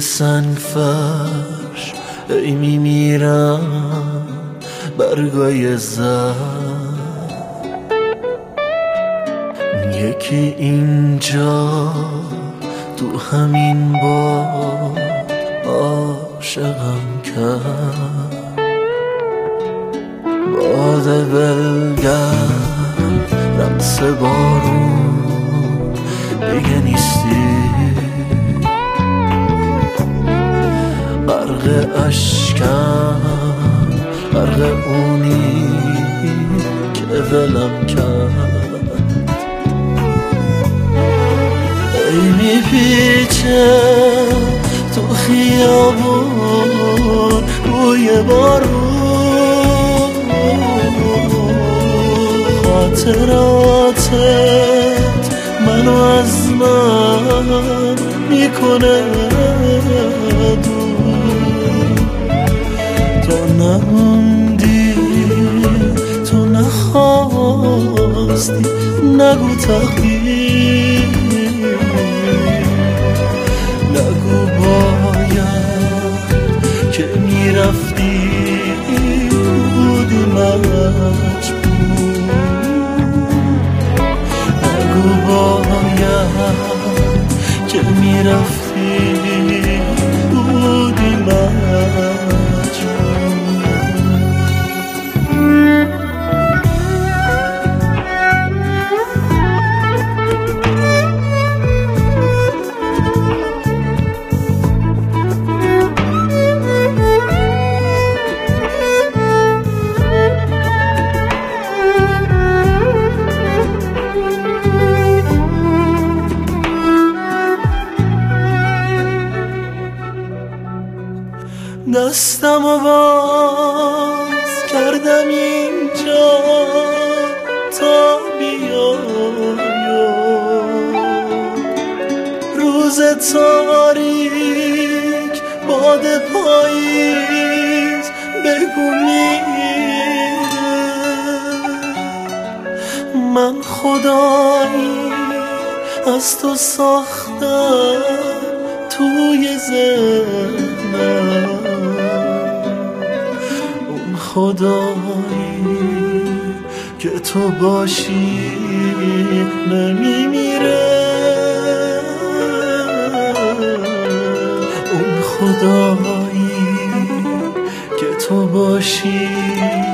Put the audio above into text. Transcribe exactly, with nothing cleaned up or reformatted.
سنگ فرش ای میمیرم برگای زر، یکی اینجا تو همین بار عاشقم کرد. باد بلگرد رقص بارون دیگه نیستی، غرق اشکم غرق اونی که ولم کرد. ای میپیچه تو خیابون روی بارون، خاطراتت منو از من میکنه دور. تو نموندی تو نخواستی نگو تقدیر، نگو باید که میرفتی بودی مجبور، نگو باید که میرفتی بودی مجبور. دستم و باز کردم اینجا تا بیایم، روز تاریک باد پاییز بگو میره. من خدایی از تو ساختم توی ذهنم، خدایی که تو باشی نمیمیره، اون خدایی که تو باشی